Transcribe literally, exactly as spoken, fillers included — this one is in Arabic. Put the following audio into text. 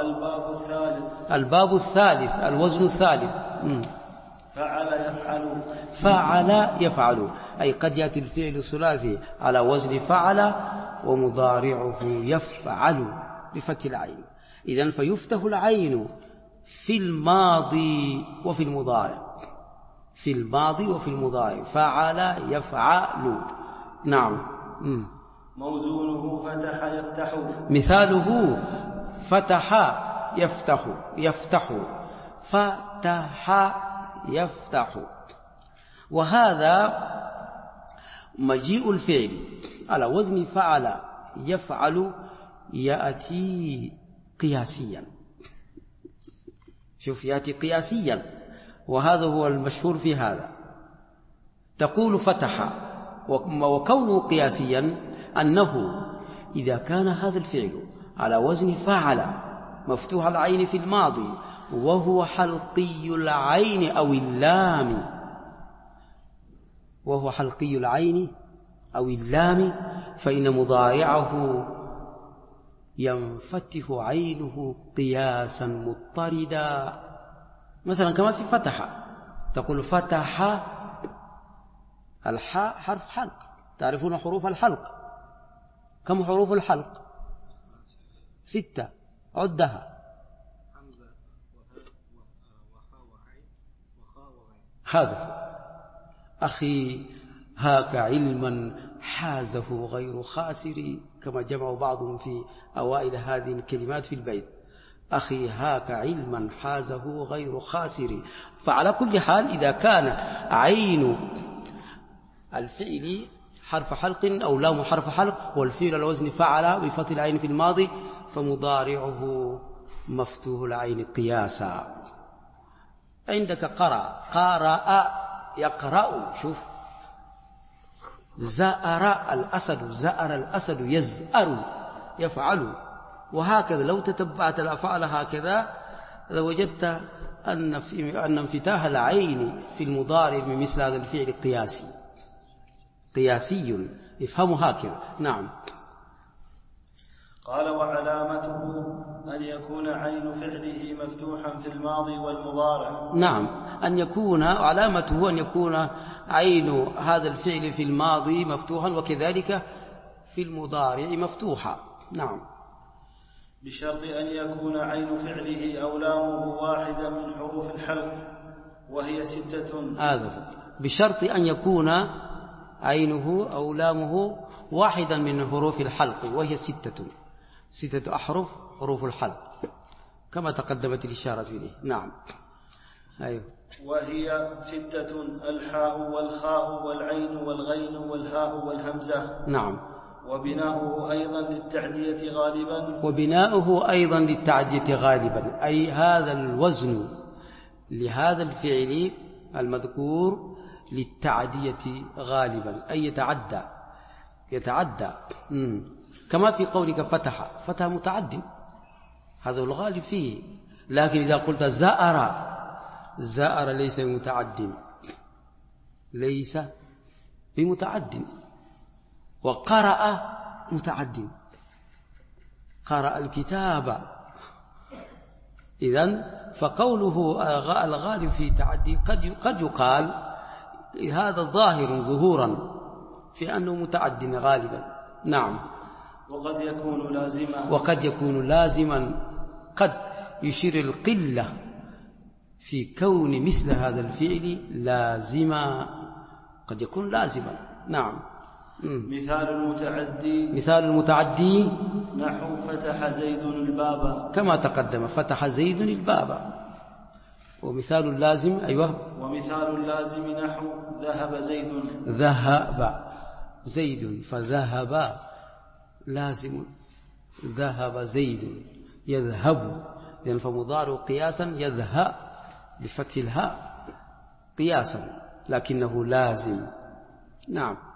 الباب الثالث الباب الثالث الوزن الثالث. م. فعل يفعل. فعل يفعل، أي قد يأتي الفعل الثلاثي على وزن فعل ومضارعه يفعل بفتح العين. إذن فيفتح العين في الماضي وفي المضارع، في الماضي وفي المضارع، فعل يفعل. نعم. م. موزونه فتح يفتح. مثاله فتح يفتح، يفتح فتح يفتح. وهذا مجيء الفعل على وزن فعل يفعل يأتي قياسيا. شوف، يأتي قياسيا، وهذا هو المشهور في هذا. تقول فتح، وكونه قياسيا أنه إذا كان هذا الفعل على وزن فعل مفتوح العين في الماضي وهو حلقي العين أو اللام، وهو حلقي العين أو اللام، فإن مضارعه ينفتح عينه قياسا مضطردا. مثلا كما في فتح، تقول فتح، الحاء حرف حلق، تعرفون حروف الحلق؟ كم حروف الحلق؟ ستة، عدها. هذا أخي هاك علما حازه غير خاسر، كما جمع بعضهم في أوائل هذه الكلمات في البيت. أخي هاك علما حازه غير خاسر. فعلى كل حال إذا كان عين الفعل حرف حلق أو لام حرف حلق والفعل على وزن فعل بفتح العين في الماضي فمضارعه مفتوح العين قياسا. عندك قرأ، قارأ يقرأ. شوف، زأر الأسد، زأر الأسد يزأر يفعل. وهكذا لو تتبعت الأفعال هكذا لوجدت أن أن انفتاح العين في المضارع من مثل هذا الفعل قياسي، قياسي. افهموا هكذا. نعم. قال وعلامته أن يكون عين فعله مفتوحا في الماضي والمضارع. نعم، أن يكون علامته أن يكون عين هذا الفعل في الماضي مفتوحا وكذلك في المضارع مفتوحا. نعم. بشرط أن يكون عين فعله أو لامه واحدا من حروف الحلق وهي ستة. هذا بشرط أن يكون عينه أو لامه واحدا من حروف الحلق وهي ستة، ستة أحرف حروف الحلق كما تقدمت الإشارة إليه. نعم. أيوه. وهي ستة: الحاء والخاء والعين والغين والهاء والهمزة. نعم. وبناؤه أيضا للتعدية غالبا. وبناؤه أيضا للتعدية غالبا، أي هذا الوزن لهذا الفعل المذكور للتعدية غالبا، أي يتعدى يتعدى مم. كما في قولك فتح، فتح متعد، هذا الغالب فيه. لكن إذا قلت زأر، زأر ليس بمتعد، ليس بمتعد. وقرأ متعد، قرأ الكتاب. إذن فقوله الغالب في تعدي قد قد يقال هذا ظاهر ظهورا في أنه متعد غالبا. نعم. وقد يكون لازما، وقد يكون لازما، قد يشير القلة في كون مثل هذا الفعل لازما، قد يكون لازما. نعم. مثال المتعدي، مثال المتعدي نحو فتح زيد الباب، كما تقدم، فتح زيد الباب. ومثال اللازم أيوه. ومثال اللازم نحو ذهب زيد، ذهب زيد، فذهب لازم، ذهب زيد يذهب، لأن فمضارع قياسا يذهب بفتح الهاء قياسا، لكنه لازم. نعم.